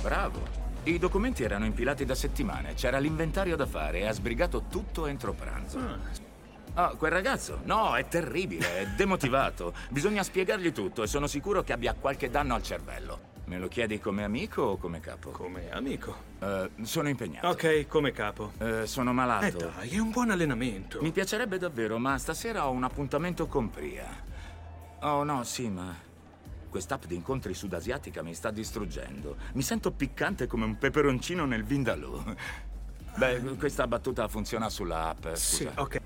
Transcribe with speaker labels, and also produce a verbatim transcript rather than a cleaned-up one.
Speaker 1: bravo. I documenti erano impilati da settimane, c'era l'inventario da fare e ha sbrigato tutto entro pranzo. Ah, quel ragazzo? No, è terribile, è demotivato. Bisogna spiegargli tutto e sono sicuro che abbia qualche danno al cervello. Me lo chiedi come amico o come capo?
Speaker 2: Come amico.
Speaker 1: Uh, sono impegnato.
Speaker 2: Ok, come capo.
Speaker 1: Uh, sono malato.
Speaker 2: Eh dai, è un buon allenamento.
Speaker 1: Mi piacerebbe davvero, ma stasera ho un appuntamento con Priya. Oh no, sì, ma... quest'app di incontri sudasiatica mi sta distruggendo. Mi sento piccante come un peperoncino nel vindaloo. Beh, questa battuta funziona sulla app, scusa.
Speaker 2: Sì, ok.